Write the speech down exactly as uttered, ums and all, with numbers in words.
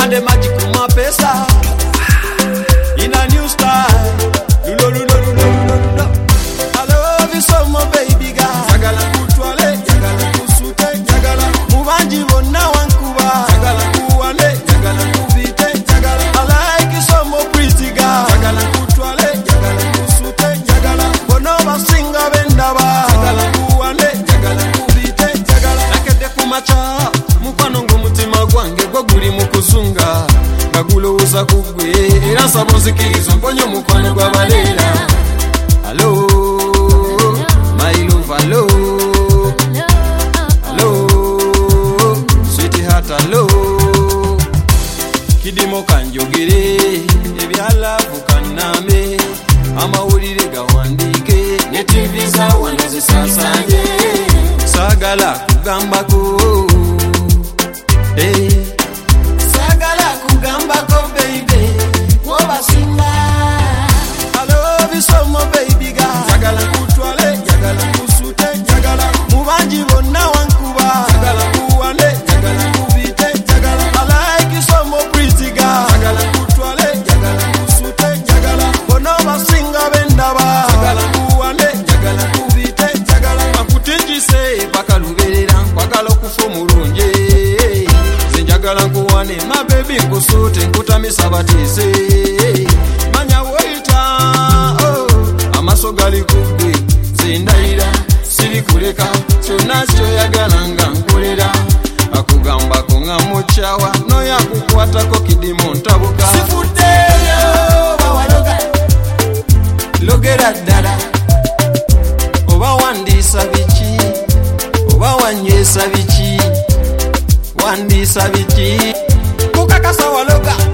Mande magic kuma pesa in a new style. Lulo lulo lulo lulo. I love you so much, baby girl. Jagala kutwale, jagala kusute, jagala mubanji bonna wankuba, jagala kuwale, jagala kubite, jagala. I like you so much, pretty girl. Jagala kutwale, jagala kusute, jagala bono basinga bendaba, jagala kuwale, jagala kubite, jagala. Nakede kumacha mukwano ngumutima gwange gwo guli mukuzunga. Kaguloza kugwe era sabonzikirizo mponyo mukwano gwa balera. Hello my love, hello hello sweetheart, hello kidimo kanjogere ebyalavu kaname amawulire gawandike ne T V za wano zisasanye sagala kugambako hey sagala kugambako baby woba simba. I love you so much, baby girl. Jagala kutwale, jagala kusute, jagala mubanji bonna wankuba, jagala kuwale, jagala kubite, jagala. I like you so much, pretty girl. Jagala kutwale, jagala kusute, jagala bono basinga bendaba, jagala kuwale, jagala kubite, jagala. Makutinjise paka luberera kwagala okufa omulungi. Zenjagala nkuwane my baby nkusute nkutamisa batise. Manya woyita oh amaso gali kugwe zendayira siri kuleka kyonna kyoyagala nga nkolera. Akugamba ko nga muchawa no yakukwatako kidimu ntabuka. Sifuddeyo bawaloga logera ddala oba wandiisa biki oba wanywesa biki wandiisa biki kukakasa waloga